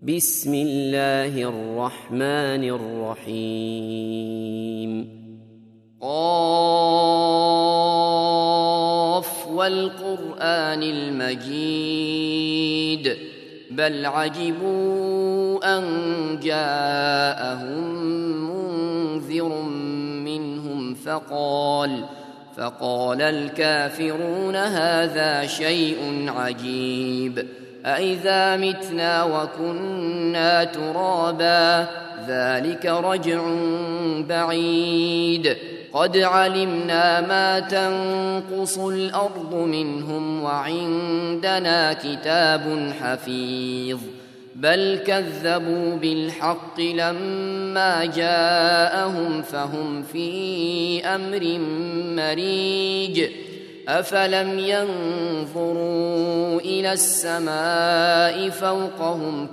بسم الله الرحمن الرحيم قاف والقرآن المجيد بل عجبوا أن جاءهم منذر منهم فقال الكافرون هذا شيء عجيب أإذا متنا وكنا ترابا ذلك رجع بعيد قد علمنا ما تنقص الأرض منهم وعندنا كتاب حفيظ بل كذبوا بالحق لما جاءهم فهم في أمر مريج أفلم ينظروا إلى السماء فوقهم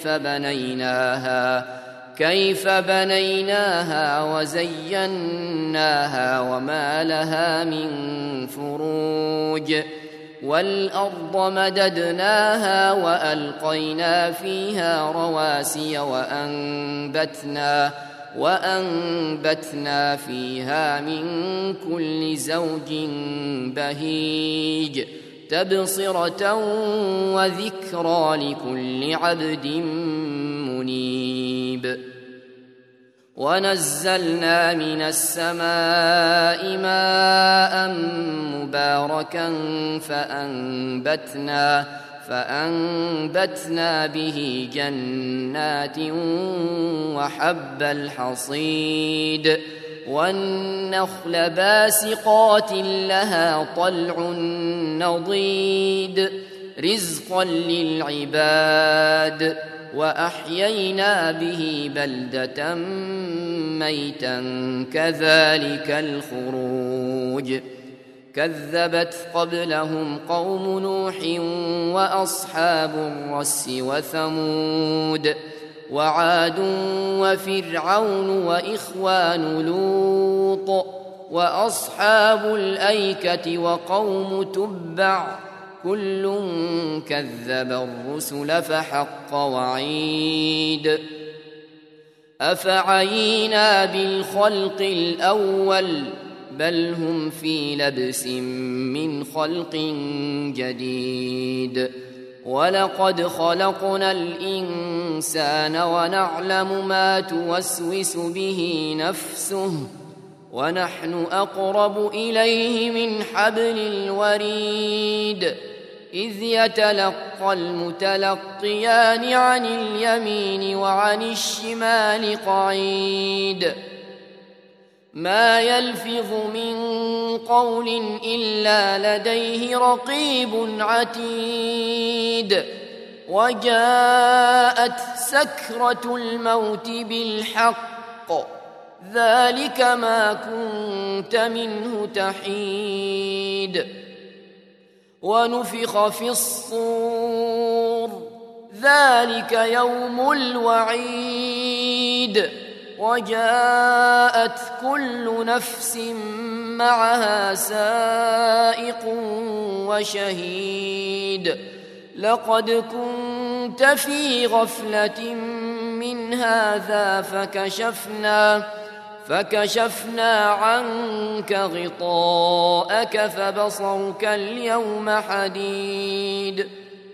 كيف بنيناها وزيناها وما لها من فروج والأرض مددناها وألقينا فيها رواسي وأنبتنا فيها من كل زوج بهيج تبصرة وذكرى لكل عبد منيب ونزلنا من السماء ماء مباركا فأنبتنا به جنات وحب الحصيد والنخل باسقات لها طلع نضيد رزقا للعباد وأحيينا به بلدة ميتا كذلك الخروج كذبت قبلهم قوم نوح وأصحاب الرس وثمود وعاد وفرعون وإخوان لوط وأصحاب الأيكة وقوم تبع كل كذب الرسل فحق وعيد أفعينا بالخلق الأول بل هم في لبس من خلق جديد ولقد خلقنا الإنسان ونعلم ما توسوس به نفسه ونحن أقرب إليه من حبل الوريد إذ يتلقى المتلقيان عن اليمين وعن الشمال قعيد ما يلفظ من قول إلا لديه رقيب عتيد وجاءت سكرة الموت بالحق ذلك ما كنت منه تحيد ونفخ في الصور ذلك يوم الوعيد وجاءت كل نفس معها سائق وشهيد لقد كنت في غفلة من هذا فكشفنا عنك غطاءك فبصرك اليوم حديد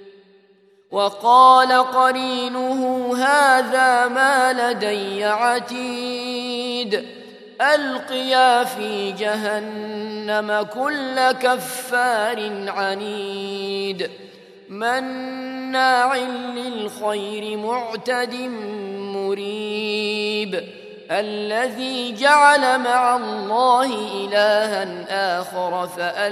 وقال قرينه هذا ما لدي عتيد ألقيا في جهنم كل كفار عنيد مناع للخير معتد مريب الذي جعل مع الله إلها آخر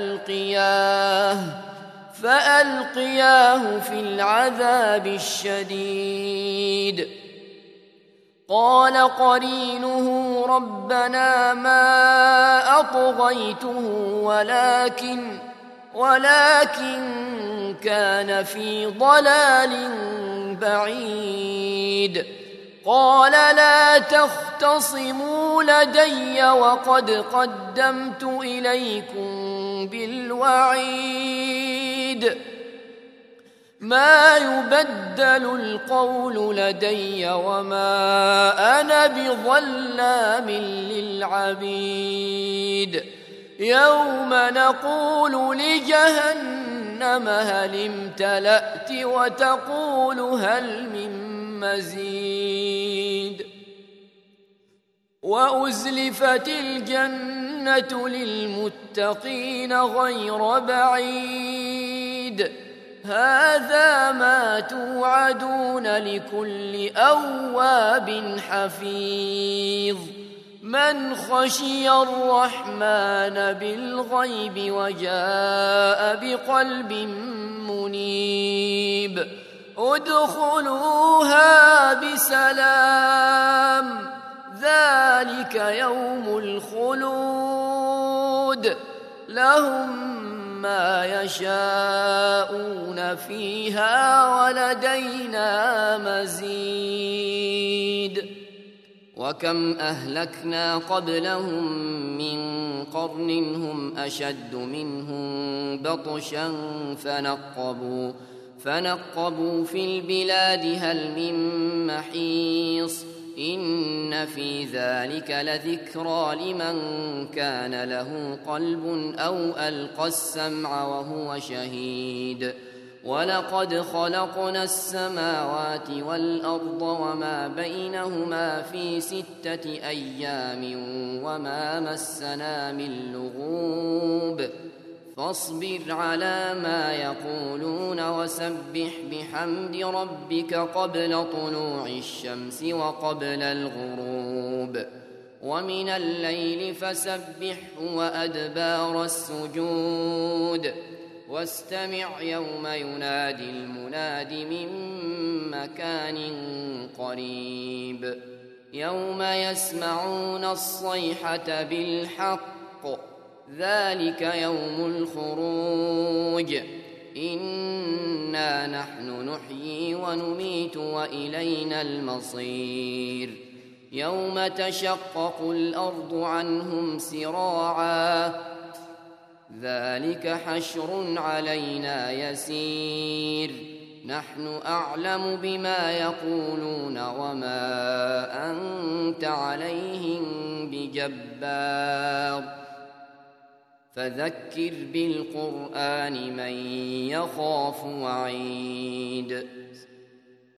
فألقياه في العذاب الشديد قال قرينه ربنا ما أطغيته ولكن كان في ضلال بعيد قال لا تختصموا لدي وقد قدمت إليكم بالوعيد ما يبدل القول لدي وما أنا بظلام للعبيد يوم نقول لجهنم هل امتلأت وتقول هل من مزيد وأزلفت الجنة للمتقين غير بعيد هذا ما توعدون لكل أواب حفيظ من خشي الرحمن بالغيب وجاء بقلب منيب ادخلوها بسلام ذلك يوم الخلود لهم ما يشاءون فيها ولدينا مزيد وكم أهلكنا قبلهم من قرن هم أشد منهم بطشا فنقبوا في البلاد هل من محيص إن في ذلك لذكرى لمن كان له قلب أو ألقى السمع وهو شهيد ولقد خلقنا السماوات والأرض وما بينهما في 6 أيام وما مسنا من لغوب فاصبر على ما يقولون وسبح بحمد ربك قبل طلوع الشمس وقبل الغروب ومن الليل فسبحه وأدبار السجود واستمع يوم ينادي المناد من مكان قريب يوم يسمعون الصيحة بالحق ذلك يوم الخروج إنا نحن نحيي ونميت وإلينا المصير يوم تشقق الأرض عنهم سراعا ذلك حشر علينا يسير نحن أعلم بما يقولون وما أنت عليهم بجبار فذكر بالقرآن من يخاف وعيد